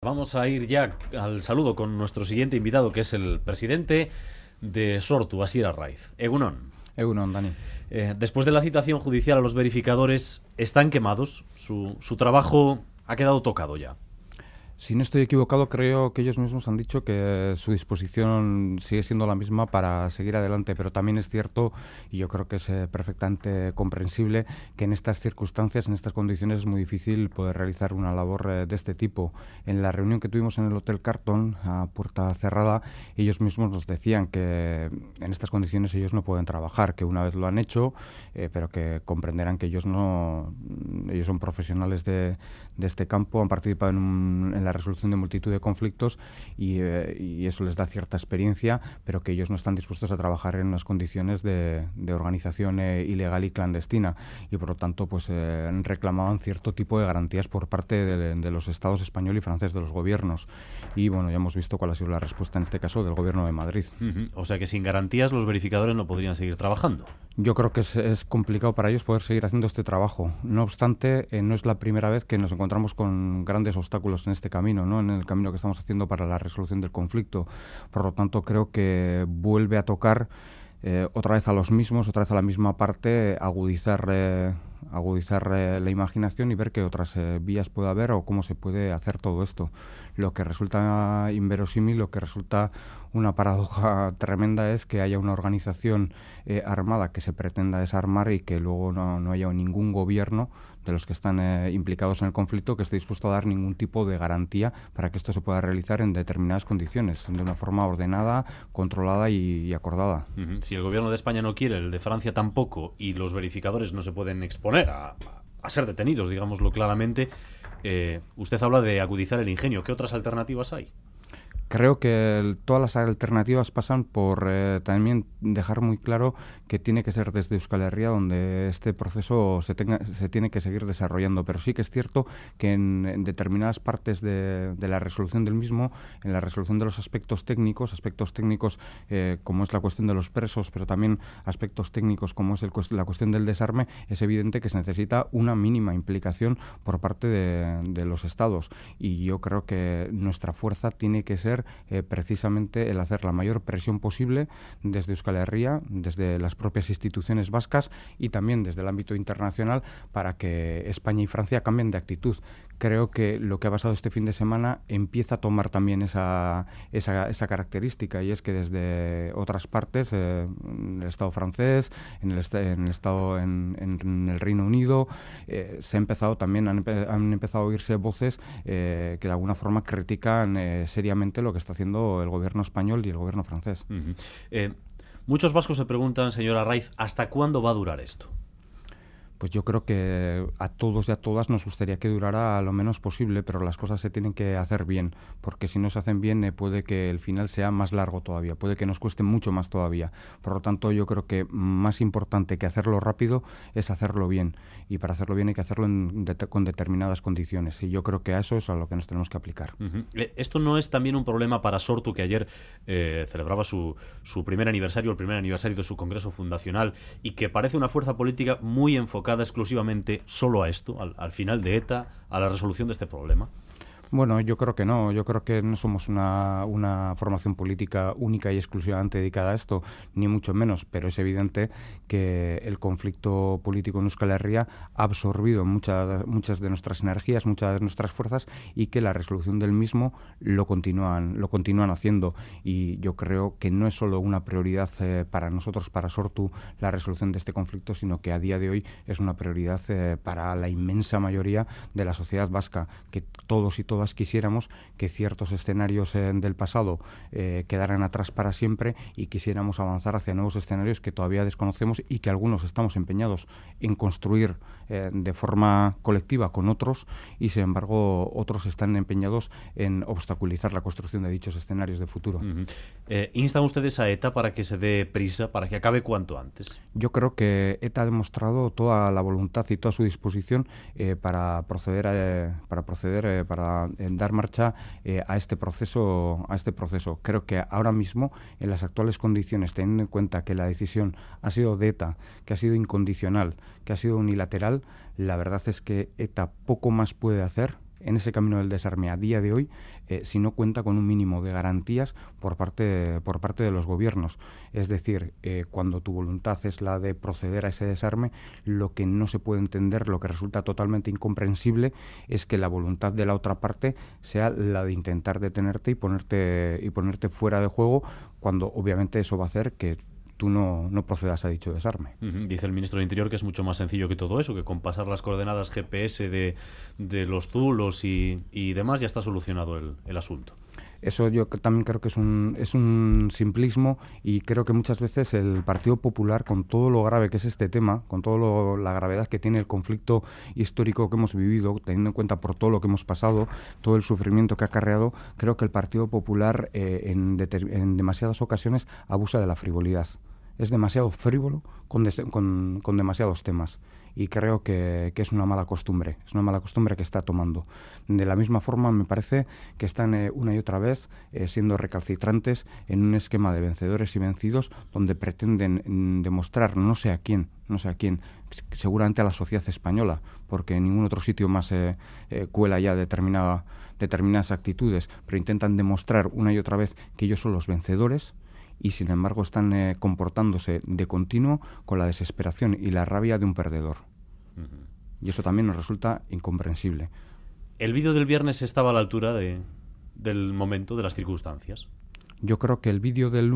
Vamos a ir ya al saludo con nuestro siguiente invitado, que es el presidente de Sortu, Asier Arraiz. Egunon. Egunon, Dani. Después de la citación judicial a los verificadores, ¿están quemados? ¿Su trabajo ha quedado tocado ya? Si no estoy equivocado, creo que ellos mismos han dicho que su disposición sigue siendo la misma para seguir adelante, pero también es cierto, y yo creo que es perfectamente comprensible, que en estas circunstancias, en estas condiciones, es muy difícil poder realizar una labor de este tipo. En la reunión que tuvimos en el Hotel Carton, a puerta cerrada, ellos mismos nos decían que en estas condiciones ellos no pueden trabajar, que una vez lo han hecho, pero que comprenderán que ellos son profesionales de este campo, han participado en la resolución de multitud de conflictos y eso les da cierta experiencia, pero que ellos no están dispuestos a trabajar en unas condiciones de organización ilegal y clandestina, y por lo tanto pues reclamaban cierto tipo de garantías por parte de los estados español y francés, de los gobiernos, y bueno, ya hemos visto cuál ha sido la respuesta en este caso del gobierno de Madrid. O sea que sin garantías los verificadores no podrían seguir trabajando. Yo creo que es complicado para ellos poder seguir haciendo este trabajo. No obstante, no es la primera vez que nos encontramos con grandes obstáculos en este camino, ¿no? En el camino que estamos haciendo para la resolución del conflicto. Por lo tanto, creo que vuelve a tocar otra vez a los mismos, otra vez a la misma parte, agudizar la imaginación y ver qué otras vías puede haber o cómo se puede hacer todo esto. Lo que resulta inverosímil, lo que resulta una paradoja tremenda es que haya una organización armada que se pretenda desarmar y que luego no haya ningún gobierno de los que están implicados en el conflicto que esté dispuesto a dar ningún tipo de garantía para que esto se pueda realizar en determinadas condiciones, de una forma ordenada, controlada y acordada. Si el gobierno de España no quiere, el de Francia tampoco, y los verificadores no se pueden exponer a ser detenidos, digámoslo claramente, usted habla de agudizar el ingenio. ¿Qué otras alternativas hay? Creo que todas las alternativas pasan por también dejar muy claro que tiene que ser desde Euskal Herria donde este proceso se tiene que seguir desarrollando. Pero sí que es cierto que en determinadas partes de la resolución del mismo, en la resolución de los aspectos técnicos como es la cuestión de los presos, pero también aspectos técnicos como es la cuestión del desarme, es evidente que se necesita una mínima implicación por parte de los Estados. Y yo creo que nuestra fuerza tiene que ser precisamente el hacer la mayor presión posible desde Euskal Herria, desde las propias instituciones vascas y también desde el ámbito internacional para que España y Francia cambien de actitud. Creo que lo que ha pasado este fin de semana empieza a tomar también esa característica, y es que desde otras partes, en el Estado francés, en el Reino Unido, han empezado a oírse voces que de alguna forma critican seriamente lo que está haciendo el gobierno español y el gobierno francés. Muchos vascos se preguntan, señor Arraiz, ¿hasta cuándo va a durar esto? Pues yo creo que a todos y a todas nos gustaría que durara lo menos posible, pero las cosas se tienen que hacer bien, porque si no se hacen bien puede que el final sea más largo todavía, puede que nos cueste mucho más todavía. Por lo tanto, yo creo que más importante que hacerlo rápido es hacerlo bien, y para hacerlo bien hay que hacerlo con determinadas condiciones, y yo creo que a eso es a lo que nos tenemos que aplicar. ¿Esto no es también un problema para Sortu, que ayer celebraba su primer aniversario, el primer aniversario de su congreso fundacional, y que parece una fuerza política muy enfocada exclusivamente solo a esto, al final de ETA, a la resolución de este problema? Bueno, yo creo que no. Yo creo que no somos una formación política única y exclusivamente dedicada a esto, ni mucho menos, pero es evidente que el conflicto político en Euskal Herria ha absorbido muchas de nuestras energías, muchas de nuestras fuerzas, y que la resolución del mismo lo continúan haciendo. Y yo creo que no es solo una prioridad para nosotros, para Sortu, la resolución de este conflicto, sino que a día de hoy es una prioridad para la inmensa mayoría de la sociedad vasca, que todos y todas quisiéramos que ciertos escenarios del pasado quedaran atrás para siempre y quisiéramos avanzar hacia nuevos escenarios que todavía desconocemos y que algunos estamos empeñados en construir de forma colectiva con otros, y sin embargo otros están empeñados en obstaculizar la construcción de dichos escenarios de futuro. ¿Instan ustedes a ETA para que se dé prisa, para que acabe cuanto antes? Yo creo que ETA ha demostrado toda la voluntad y toda su disposición para dar marcha a este proceso. Creo que ahora mismo, en las actuales condiciones, teniendo en cuenta que la decisión ha sido de ETA, que ha sido incondicional, que ha sido unilateral, la verdad es que ETA poco más puede hacer en ese camino del desarme a día de hoy si no cuenta con un mínimo de garantías por parte de los gobiernos. Es decir, cuando tu voluntad es la de proceder a ese desarme, lo que no se puede entender, lo que resulta totalmente incomprensible, es que la voluntad de la otra parte sea la de intentar detenerte y ponerte fuera de juego, cuando obviamente eso va a hacer que tú no procedas a dicho desarme. Dice el ministro de Interior que es mucho más sencillo que todo eso, que con pasar las coordenadas GPS de los zulos y demás ya está solucionado el asunto. Eso yo también creo que es un simplismo, y creo que muchas veces el Partido Popular, con todo lo grave que es este tema, con toda la gravedad que tiene el conflicto histórico que hemos vivido, teniendo en cuenta por todo lo que hemos pasado, todo el sufrimiento que ha acarreado, creo que el Partido Popular en demasiadas ocasiones abusa de la frivolidad. Es demasiado frívolo con demasiados temas, y creo que es una mala costumbre, que está tomando. De la misma forma, me parece que están una y otra vez siendo recalcitrantes en un esquema de vencedores y vencidos, donde pretenden demostrar no sé a quién, seguramente a la sociedad española, porque en ningún otro sitio más cuela ya determinadas actitudes, pero intentan demostrar una y otra vez que ellos son los vencedores, y sin embargo están comportándose de continuo con la desesperación y la rabia de un perdedor. Y eso también nos resulta incomprensible. ¿El vídeo del viernes estaba a la altura del momento, de las circunstancias? Yo creo que el vídeo del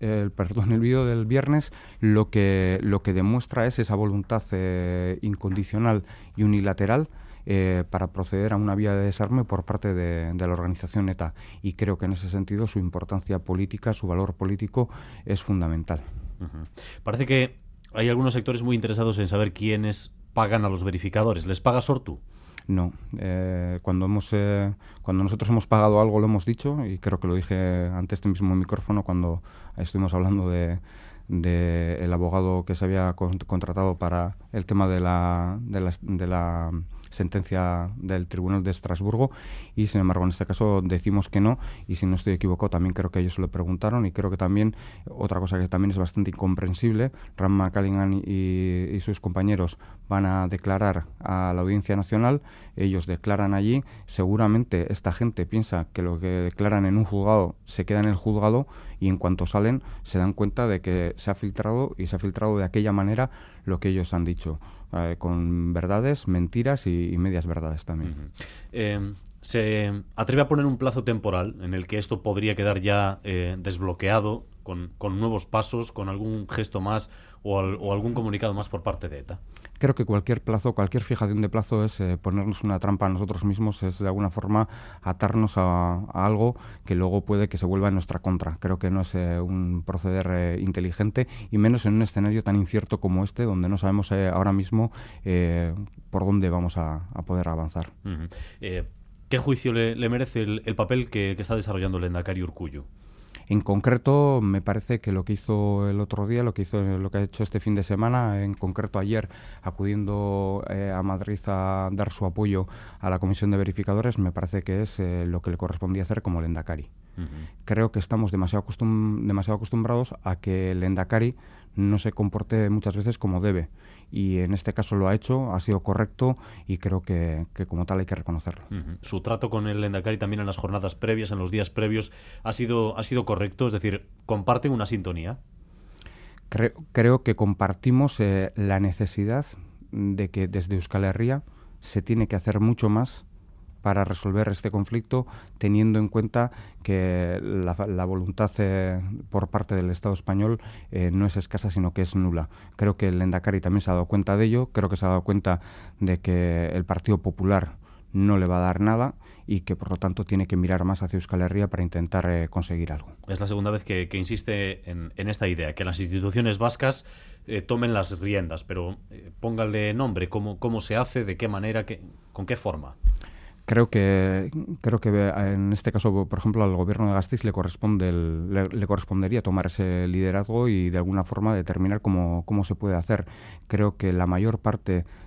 vídeo del viernes lo que demuestra es esa voluntad incondicional y unilateral para proceder a una vía de desarme por parte de la organización ETA, y creo que en ese sentido su importancia política, su valor político es fundamental. Parece que hay algunos sectores muy interesados en saber quiénes pagan a los verificadores. ¿Les paga Sortu? No. Cuando nosotros hemos pagado algo lo hemos dicho, y creo que lo dije ante este mismo micrófono cuando estuvimos hablando de el abogado que se había contratado para el tema de la sentencia del Tribunal de Estrasburgo, y sin embargo en este caso decimos que no, y si no estoy equivocado también creo que ellos se lo preguntaron, y creo que también otra cosa que también es bastante incomprensible, Rand McCallum y sus compañeros van a declarar a la Audiencia Nacional, ellos declaran allí, seguramente esta gente piensa que lo que declaran en un juzgado se queda en el juzgado, y en cuanto salen se dan cuenta de que se ha filtrado de aquella manera lo que ellos han dicho, con verdades, mentiras y medias verdades también. ¿Se atreve a poner un plazo temporal en el que esto podría quedar ya desbloqueado, con nuevos pasos, con algún gesto más o algún comunicado más por parte de ETA? Creo que cualquier fijación de plazo es ponernos una trampa a nosotros mismos, es de alguna forma atarnos a algo que luego puede que se vuelva en nuestra contra. Creo que no es un proceder inteligente, y menos en un escenario tan incierto como este, donde no sabemos ahora mismo por dónde vamos a poder avanzar. ¿Qué juicio le merece el papel que está desarrollando el Lehendakari Urkullu? En concreto, me parece que lo que hizo el otro día, lo que ha hecho este fin de semana, en concreto ayer, acudiendo a Madrid a dar su apoyo a la Comisión de Verificadores, me parece que es lo que le correspondía hacer como Lehendakari. Creo que estamos demasiado acostumbrados a que el Lehendakari no se comporte muchas veces como debe, y en este caso lo ha hecho, ha sido correcto, y creo que como tal hay que reconocerlo. Su trato con el Lehendakari también en las jornadas previas, en los días previos, ha sido correcto, es decir, ¿comparten una sintonía? Creo que compartimos la necesidad de que desde Euskal Herria se tiene que hacer mucho más para resolver este conflicto, teniendo en cuenta que la voluntad por parte del Estado español no es escasa, sino que es nula. Creo que el Lehendakari también se ha dado cuenta de ello, creo que se ha dado cuenta de que el Partido Popular no le va a dar nada, y que por lo tanto tiene que mirar más hacia Euskal Herria para intentar conseguir algo. Es la segunda vez que insiste en esta idea, que las instituciones vascas tomen las riendas, pero póngale nombre, cómo se hace, de qué manera, con qué forma. Creo que en este caso, por ejemplo, al gobierno de Gasteiz le correspondería tomar ese liderazgo y de alguna forma determinar cómo se puede hacer. Creo que la mayor parte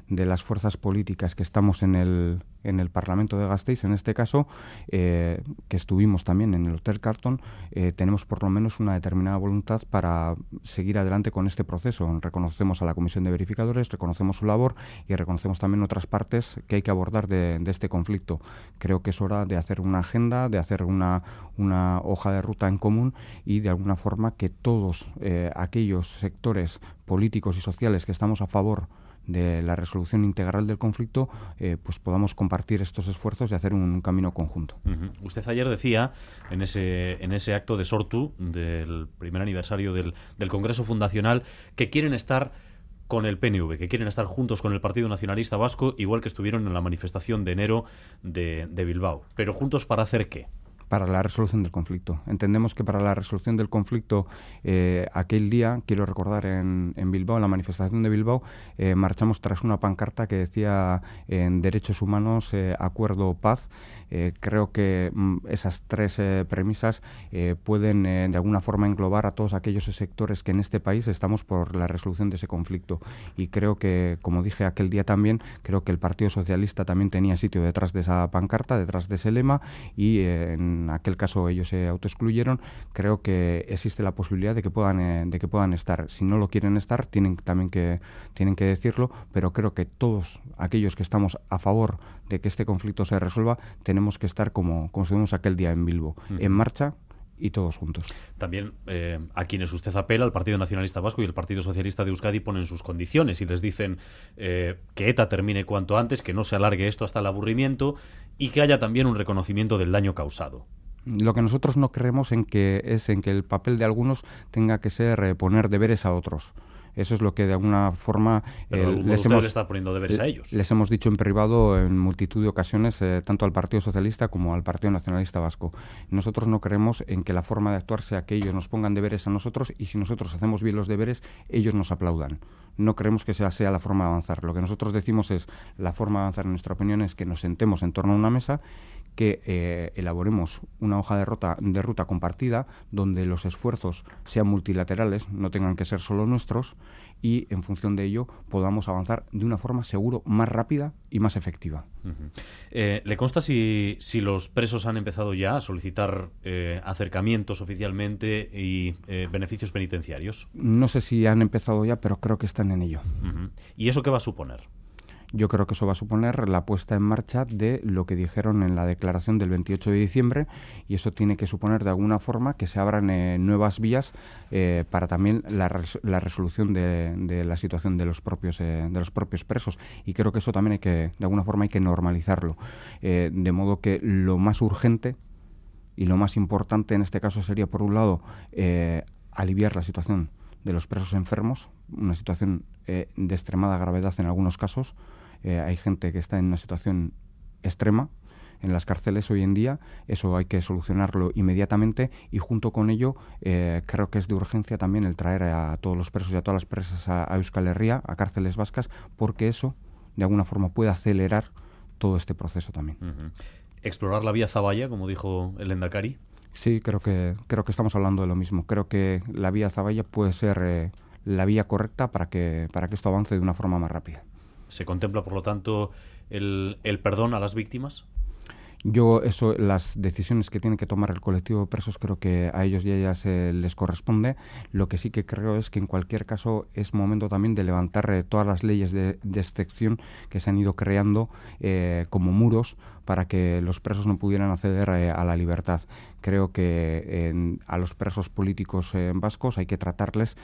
de las fuerzas políticas que estamos en el Parlamento de Gasteiz, en este caso, que estuvimos también en el Hotel Carlton, tenemos por lo menos una determinada voluntad para seguir adelante con este proceso. Reconocemos a la Comisión de Verificadores, reconocemos su labor y reconocemos también otras partes que hay que abordar de este conflicto. Creo que es hora de hacer una agenda, de hacer una hoja de ruta en común y de alguna forma que todos aquellos sectores políticos y sociales que estamos a favor de la resolución integral del conflicto, pues podamos compartir estos esfuerzos y hacer un camino conjunto. Usted ayer decía, en ese acto de Sortu, del primer aniversario del Congreso Fundacional, que quieren estar con el PNV, que quieren estar juntos con el Partido Nacionalista Vasco, igual que estuvieron en la manifestación de enero de Bilbao. ¿Pero juntos para hacer qué? Para la resolución del conflicto. Entendemos que para la resolución del conflicto, aquel día, quiero recordar, en Bilbao, en la manifestación de Bilbao, marchamos tras una pancarta que decía en derechos humanos, acuerdo, paz. Creo que esas tres premisas pueden de alguna forma englobar a todos aquellos sectores que en este país estamos por la resolución de ese conflicto. Y creo que, como dije aquel día también, creo que el Partido Socialista también tenía sitio detrás de esa pancarta, detrás de ese lema, y en aquel caso ellos se autoexcluyeron. Creo que existe la posibilidad de que puedan estar. Si no lo quieren estar, tienen que decirlo, pero creo que todos aquellos que estamos a favor de que este conflicto se resuelva, tenemos que estar como estuvimos aquel día en Bilbo, en marcha y todos juntos. También a quienes usted apela, el Partido Nacionalista Vasco y el Partido Socialista de Euskadi, ponen sus condiciones y les dicen que ETA termine cuanto antes, que no se alargue esto hasta el aburrimiento y que haya también un reconocimiento del daño causado. Lo que nosotros no creemos es en que el papel de algunos tenga que ser poner deberes a otros. Eso es lo que de alguna forma les está poniendo deberes a ellos. Les hemos dicho en privado en multitud de ocasiones, tanto al Partido Socialista como al Partido Nacionalista Vasco. Nosotros no creemos en que la forma de actuar sea que ellos nos pongan deberes a nosotros y si nosotros hacemos bien los deberes, ellos nos aplaudan. No creemos que esa sea la forma de avanzar. Lo que nosotros decimos es, la forma de avanzar en nuestra opinión es que nos sentemos en torno a una mesa, que elaboremos una hoja de ruta compartida donde los esfuerzos sean multilaterales, no tengan que ser solo nuestros, y en función de ello podamos avanzar de una forma seguro más rápida y más efectiva. ¿Le consta si los presos han empezado ya a solicitar acercamientos oficialmente y beneficios penitenciarios? No sé si han empezado ya, pero creo que están en ello. ¿Y eso qué va a suponer? Yo creo que eso va a suponer la puesta en marcha de lo que dijeron en la declaración del 28 de diciembre y eso tiene que suponer de alguna forma que se abran nuevas vías para también la resolución de la situación de los propios presos y creo que eso también de alguna forma hay que normalizarlo, de modo que lo más urgente y lo más importante en este caso sería, por un lado, aliviar la situación de los presos enfermos, una situación de extremada gravedad en algunos casos. Hay gente que está en una situación extrema en las cárceles hoy en día, eso hay que solucionarlo inmediatamente y junto con ello creo que es de urgencia también el traer a todos los presos y a todas las presas a Euskal Herria, a cárceles vascas, porque eso de alguna forma puede acelerar todo este proceso también. Explorar la vía Zaballa, como dijo el Lehendakari. Sí, creo que estamos hablando de lo mismo. Creo que la vía Zaballa puede ser la vía correcta para que esto avance de una forma más rápida. ¿Se contempla, por lo tanto, el perdón a las víctimas? Las decisiones que tiene que tomar el colectivo de presos, creo que a ellos y a ellas les corresponde. Lo que sí que creo es que en cualquier caso es momento también de levantar todas las leyes de excepción que se han ido creando como muros para que los presos no pudieran acceder a la libertad. Creo que a los presos políticos vascos hay que tratarles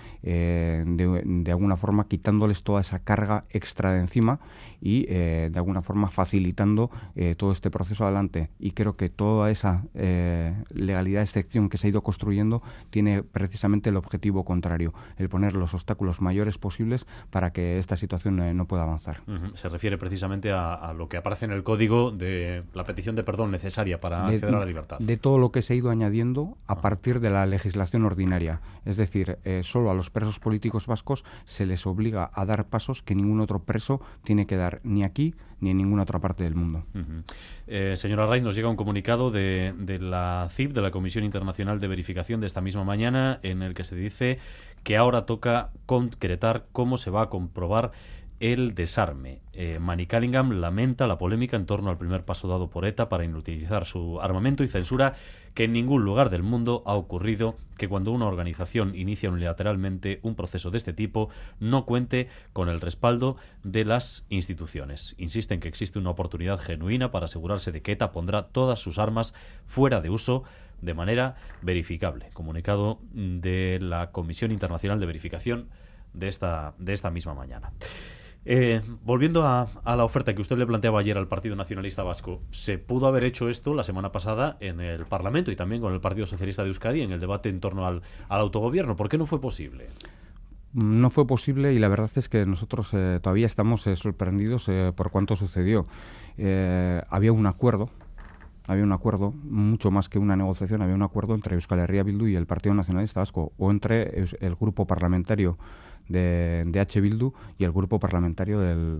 de alguna forma quitándoles toda esa carga extra de encima y de alguna forma facilitando todo este proceso adelante. Y creo que toda esa legalidad de excepción que se ha ido construyendo tiene precisamente el objetivo contrario, el poner los obstáculos mayores posibles para que esta situación no pueda avanzar. Se refiere precisamente a lo que aparece en el código de la petición de perdón necesaria para acceder a la libertad. De todo lo que se ha ido añadiendo a partir de la legislación ordinaria. Es decir, solo a los presos políticos vascos se les obliga a dar pasos que ningún otro preso tiene que dar, ni aquí ni en ninguna otra parte del mundo. Señora Arraiz, nos llega un comunicado de la CIV, de la Comisión Internacional de Verificación, de esta misma mañana, en el que se dice que ahora toca concretar cómo se va a comprobar el desarme. Manny Cunningham lamenta la polémica en torno al primer paso dado por ETA para inutilizar su armamento y censura que en ningún lugar del mundo ha ocurrido que cuando una organización inicia unilateralmente un proceso de este tipo no cuente con el respaldo de las instituciones. Insiste en que existe una oportunidad genuina para asegurarse de que ETA pondrá todas sus armas fuera de uso de manera verificable. Comunicado de la Comisión Internacional de Verificación de esta misma mañana. Volviendo a la oferta que usted le planteaba ayer al Partido Nacionalista Vasco, se pudo haber hecho esto la semana pasada en el Parlamento y también con el Partido Socialista de Euskadi en el debate en torno al autogobierno. ¿Por qué no fue posible? No fue posible y la verdad es que nosotros todavía estamos sorprendidos por cuánto sucedió. Había un acuerdo, mucho más que una negociación, había un acuerdo entre Euskal Herria Bildu y el Partido Nacionalista Vasco, o entre el grupo parlamentario de H. Bildu y el grupo parlamentario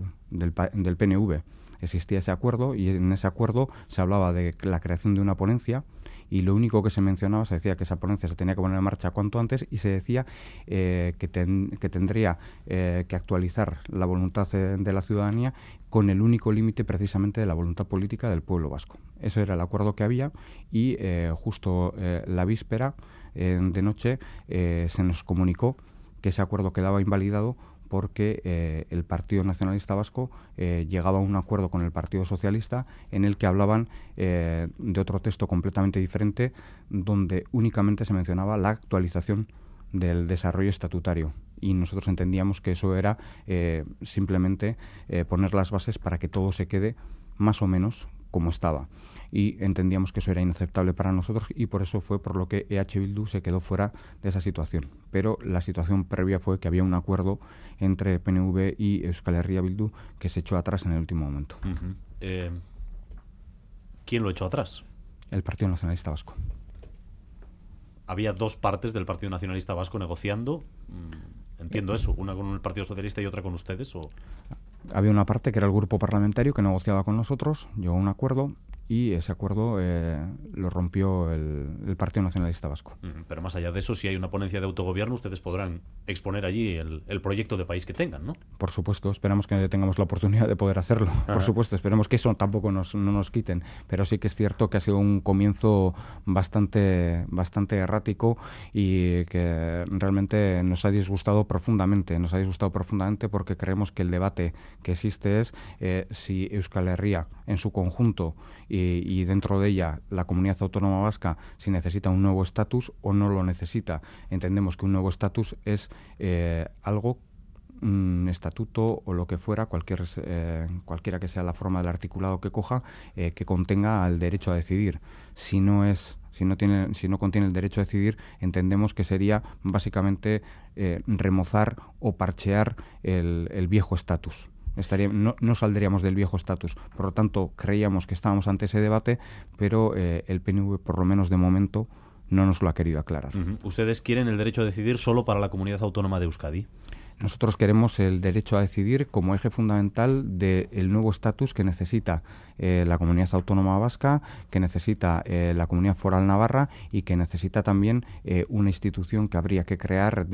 del PNV. Existía ese acuerdo y en ese acuerdo se hablaba de la creación de una ponencia y lo único que se mencionaba, se decía que esa ponencia se tenía que poner en marcha cuanto antes y se decía que tendría que actualizar la voluntad de la ciudadanía con el único límite precisamente de la voluntad política del pueblo vasco. Eso era el acuerdo que había y justo la víspera de noche se nos comunicó que ese acuerdo quedaba invalidado porque el Partido Nacionalista Vasco llegaba a un acuerdo con el Partido Socialista en el que hablaban de otro texto completamente diferente donde únicamente se mencionaba la actualización del desarrollo estatutario. Y nosotros entendíamos que eso era simplemente poner las bases para que todo se quede más o menos como estaba. Y entendíamos que eso era inaceptable para nosotros y por eso fue por lo que EH Bildu se quedó fuera de esa situación. Pero la situación previa fue que había un acuerdo entre PNV y Euskal Herria Bildu que se echó atrás en el último momento. ¿Quién lo echó atrás? El Partido Nacionalista Vasco. Había dos partes del Partido Nacionalista Vasco negociando. Entiendo eso, una con el Partido Socialista y otra con ustedes. Había una parte que era el grupo parlamentario que negociaba con nosotros, llegó a un acuerdo y ese acuerdo lo rompió el Partido Nacionalista Vasco. Pero más allá de eso, si hay una ponencia de autogobierno, ustedes podrán exponer allí el proyecto de país que tengan, ¿no? Por supuesto, esperamos que tengamos la oportunidad de poder hacerlo. Por supuesto, esperemos que eso tampoco no nos quiten. Pero sí que es cierto que ha sido un comienzo bastante errático y que realmente nos ha disgustado profundamente. Nos ha disgustado profundamente porque creemos que el debate que existe es si Euskal Herria en su conjunto y dentro de ella la comunidad autónoma vasca si necesita un nuevo estatus o no lo necesita. Entendemos que un nuevo estatus es algo, un estatuto o lo que fuera, cualquiera que sea la forma del articulado que coja, que contenga el derecho a decidir. Si no contiene el derecho a decidir, entendemos que sería básicamente remozar o parchear el viejo estatus. No saldríamos del viejo estatus. Por lo tanto, creíamos que estábamos ante ese debate, pero el PNV, por lo menos de momento, no nos lo ha querido aclarar. ¿Ustedes quieren el derecho a decidir solo para la comunidad autónoma de Euskadi? Nosotros queremos el derecho a decidir como eje fundamental del nuevo estatus que necesita la comunidad autónoma vasca, que necesita la comunidad foral navarra y que necesita también una institución que habría que crear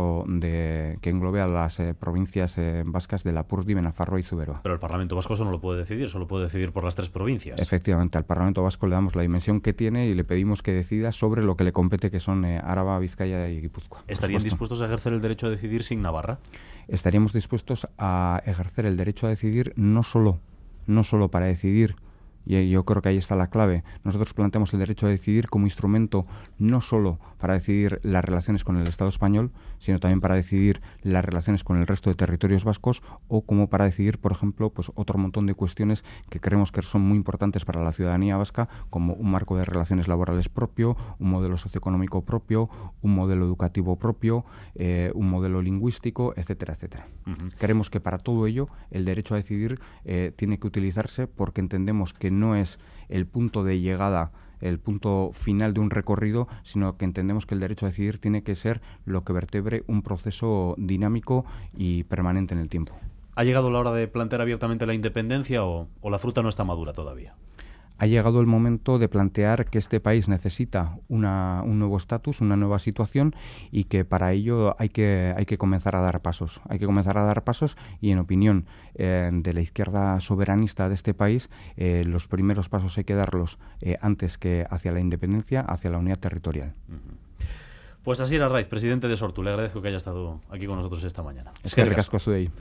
que englobe a las provincias vascas de Lapurdi, Benafarroa y Zuberoa. Pero el Parlamento Vasco eso no lo puede decidir, solo puede decidir por las tres provincias. Efectivamente, al Parlamento Vasco le damos la dimensión que tiene y le pedimos que decida sobre lo que le compete, que son Araba, Vizcaya y Guipúzcoa. ¿Estarían dispuestos a ejercer el derecho a decidir sin Navarra? Estaríamos dispuestos a ejercer el derecho a decidir no solo para decidir, y yo creo que ahí está la clave. Nosotros planteamos el derecho a decidir como instrumento no solo para decidir las relaciones con el Estado español, sino también para decidir las relaciones con el resto de territorios vascos o como para decidir, por ejemplo, pues otro montón de cuestiones que creemos que son muy importantes para la ciudadanía vasca, como un marco de relaciones laborales propio, un modelo socioeconómico propio, un modelo educativo propio, un modelo lingüístico, etcétera, etcétera. Creemos que para todo ello el derecho a decidir tiene que utilizarse porque entendemos que no es el punto de llegada, el punto final de un recorrido, sino que entendemos que el derecho a decidir tiene que ser lo que vertebre un proceso dinámico y permanente en el tiempo. ¿Ha llegado la hora de plantear abiertamente la independencia o la fruta no está madura todavía? ha llegado el momento de plantear que este país necesita un nuevo estatus, una nueva situación, y que para ello hay que comenzar a dar pasos. Hay que comenzar a dar pasos y, en opinión de la izquierda soberanista de este país, los primeros pasos hay que darlos antes que hacia la independencia, hacia la unidad territorial. Pues Asier Arraiz, presidente de Sortu, le agradezco que haya estado aquí con nosotros esta mañana. Eskerrik asko zuei.